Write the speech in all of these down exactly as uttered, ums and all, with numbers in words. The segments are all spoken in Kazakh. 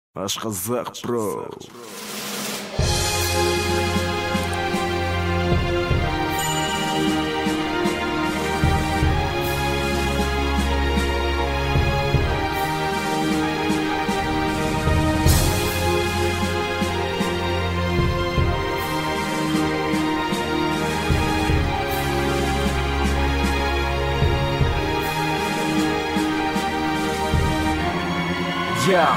Ашказақ, бро. Yeah.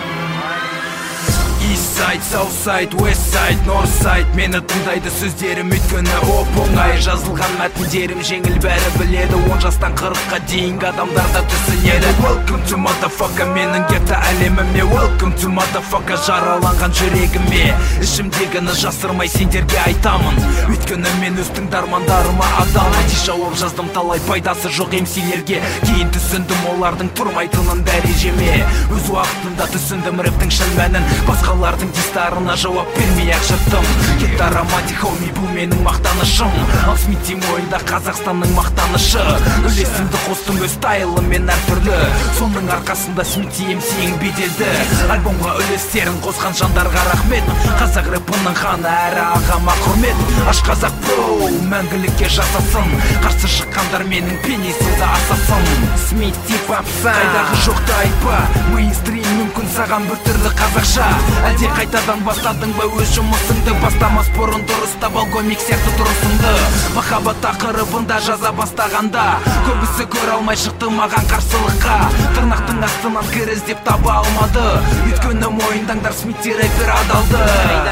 East side, south side, west side, north side. Мені тыңдайды сөздерім өйткені оп-оңай жазылған мәтіндерім жеңіл бәрі біледі. Он жастан қырыққа дейінгі адамдарда түсінеді. Welcome to motherfucker, менің гетто әлеміме. Welcome to motherfucker, жараланған жүрегіме. Ішімдегіні жасырмай сендерге айтамын, өйткені мен өз тыңдармандарыма адалмын. Жауап жаздым талай, пайдасы жоқ емсилерге. Кейін түсіндім олардың тұрмайтынын дәрежеме. Өз уақытында түсіндім рэптің шын мәнін. Басқалардың дистарына жауап бермей ақ жырттым. Кетта романтик, хоми, бұл менің мақтанышым. Ал Смити мойында Қазақстанның мақтанышы. Үлесімді қостым өз стайлымен әртүрлі. Соның арқасында Смити емсең беделді. Альбомға үлестерін қосқан жандарға рахмет. Қазақ рэпінің ханы әрі ағама құрмет. Ашқазақ, бро, мәңгілікке жасасын. Қарсы шыққандар менің пенесізі асасын. Смити папса, қайдағы жоқты айтпа. Мейнстрим мүмкін саған бір түрлі қазақша. Әлде қайтадан бастадың ба өз жұмысыңды? Бастамас бұрын дұрыстап ал комик сияқты тұрысыңды. Махаббат тақырыбында жаза бастағанда көбісі көре алмай шықты маған қарсылыққа. Тырнақтың астынан кір іздеп таба алмады. Өйткені мойындаңдар Смити рэпер адалды.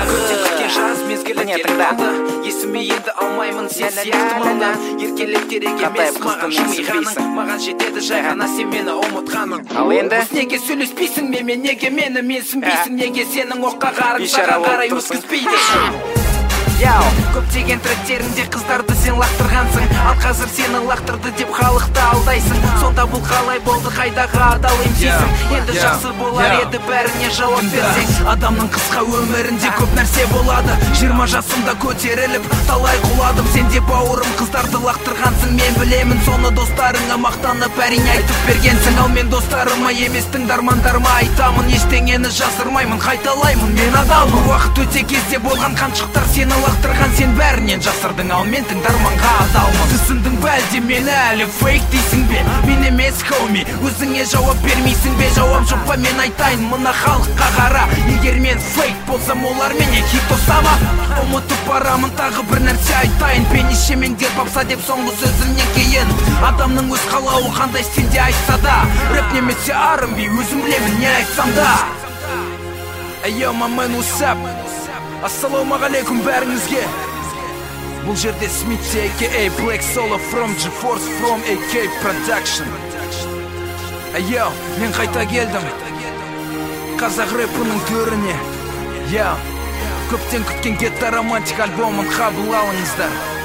Жаз мезгілі келді, есіме енді алмаймын сен сияқты мында. Еркелік керек емес маған жымиғаның, маған жетеді жай ғана сен мені ұмытқаның. Ал енді неге сөйлеспейсің менімен, неге мені менсінбейсің, неге сенің оққа қарып саған қарай өткізбейді? Көптеген тректерінде қыздарды сен лақтырғансың, ал қазір сені лақтырды деп халықты алдайсың. Сонда бұл қалай болды, қайдағы адал емсейсің? Енді жақсы болар еді бәріне жауап берсең. Адамның қысқа өмірінде көп нәрсе болады. Жиырма жасымда көтеріліп талай құладым. Сен де бауырым қыздарды лақтырғансың, мен білемін. Соны достарыңа мақтанып әрине айтып бергенсің. Ал мен достарыма емес тыңдармандарыма айтамын, ештеңені жасырмаймын, қайталаймын, мен адалмын. Уақыт өте кезде болған қаншықтар сені лақтырған, сен бәрінен жасырдың, ал мен тыңдарманға адалмын. Түсіндің бе әлде мені әлі фейк дейсің бе? Мен емес хоми, өзіңе жауап бермейсің бе? Жауап жоқ па мен айтайын мына халыққа қара. Егер мен фейк болсам олар менен хит тосама. Ұмытып барамын тағы бір нәрсе айтайын. Пенеше меңдер папса деп соңғы сөзімнен кейін. Адамның өз қалауы қандай сенде айтса да. Рэп немесе арымби, өзім білемін не айтсам да. Айо, мамэн, усап. Ассалаумағалейкум бәріңізге. Бұл жерде Смити а ка а Black Solo from G-Force from а ка Production. Айо, мен қайта келдім қазақ рэпінің төріне. Көптен күткен Гетто романтик альбомын қабыл алыңыздар.